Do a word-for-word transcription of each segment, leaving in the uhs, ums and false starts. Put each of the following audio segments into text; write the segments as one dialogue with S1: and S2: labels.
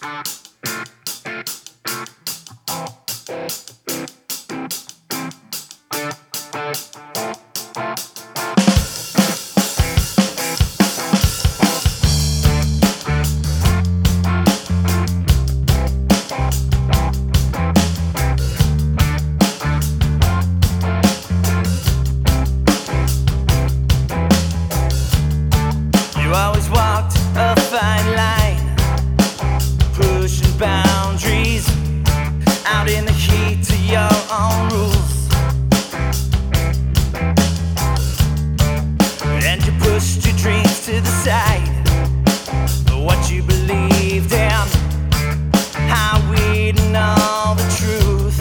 S1: You always walked a fine line, pushing boundaries, out in the heat to your own rules. And you pushed your dreams to the side for what you believed in, how we'd know the truth.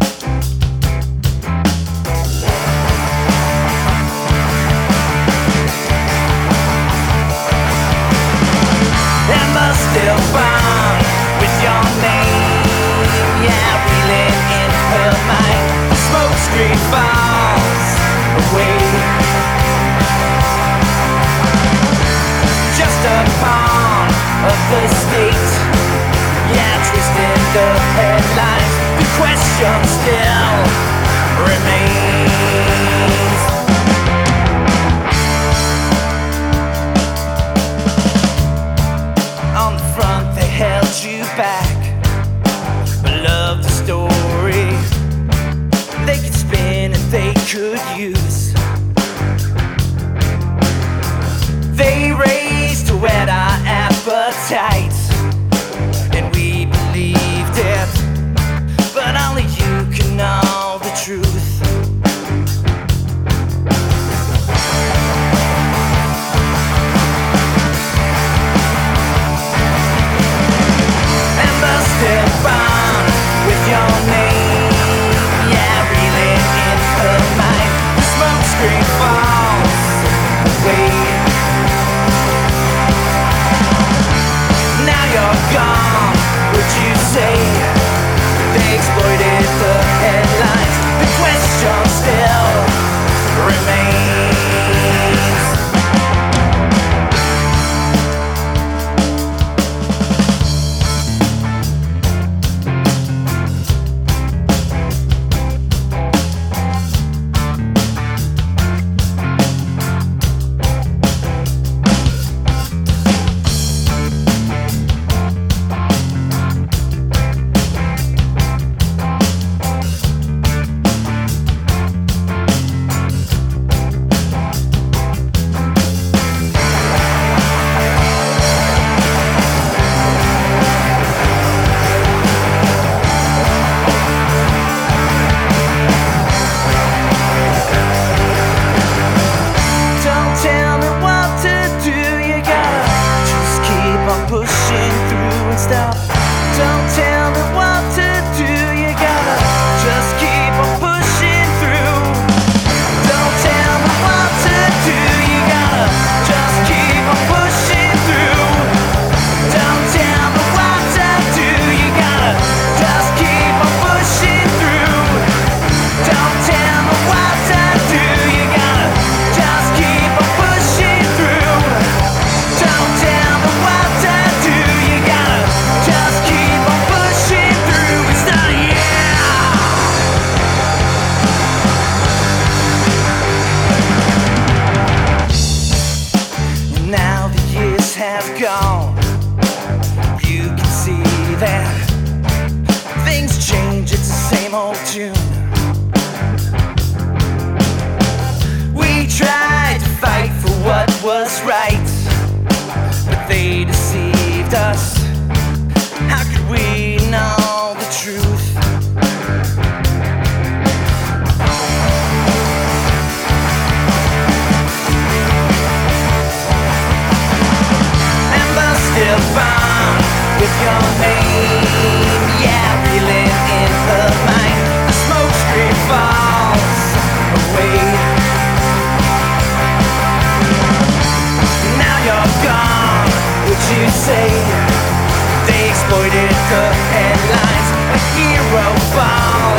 S1: Still bound with your name, yeah, reeling in her mind. The smoke screen falls away. Just a pawn of the state, yeah, twisting the headlines. The question still remains. On the front they held you back, but loved the story they could spin and they could use. They raised to whet our appetites, and we believed it, but only you can know the truth. Still bound with your name, yeah, reeling in her mind. The smoke screen falls away. Now you're gone, would you say they exploited the headlines? The question still remains. Pushing through and stop. Don't tell me what to do, you gotta just keep on pushing through. Don't tell me what to do, you gotta just keep on pushing through. Don't tell me what to do, you gotta just keep on pushing through. Don't tell me what to do, you gotta just keep on pushing through. Don't tell me what to do, you gotta just keep on pushing through. It's not yeah. Now the years have gone, you can see that things change, it's the same old tune. We tried to fight for what was right, but they deceived us. How could we know the truth? Amber still bound with your name, yeah, reeling in her mind. The smoke screen falls away. Now you're gone, would you say they exploited the headlines? A hero falls